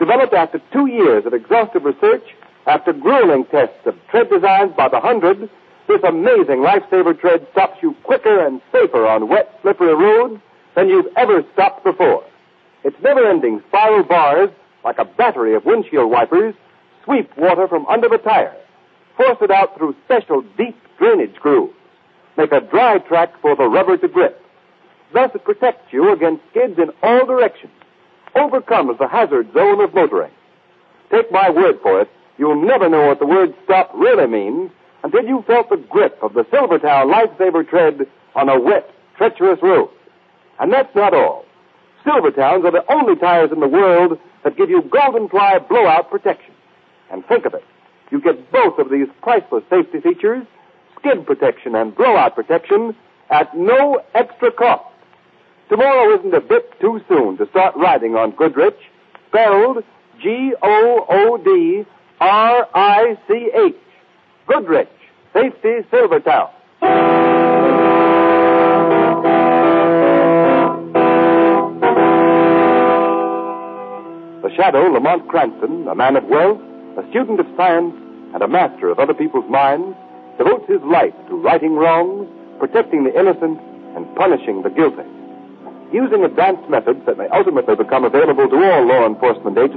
Developed after 2 years of exhaustive research, after grueling tests of tread designs by the hundred, this amazing lifesaver tread stops you quicker and safer on wet, slippery roads than you've ever stopped before. Its never-ending spiral bars, like a battery of windshield wipers, sweep water from under the tire, force it out through special deep drainage grooves, make a dry track for the rubber to grip. Thus it protects you against skids in all directions, overcomes the hazard zone of motoring. Take my word for it, you'll never know what the word stop really means until you felt the grip of the Silvertown Lifesaver tread on a wet, treacherous road. And that's not all. Silvertowns are the only tires in the world that give you golden ply blowout protection. And think of it. You get both of these priceless safety features, skid protection and blowout protection, at no extra cost. Tomorrow isn't a bit too soon to start riding on Goodrich, spelled Goodrich. Goodrich, Safety Silvertown. The Shadow, Lamont Cranston, a man of wealth, a student of science, and a master of other people's minds, devotes his life to righting wrongs, protecting the innocent, and punishing the guilty. Using advanced methods that may ultimately become available to all law enforcement agencies,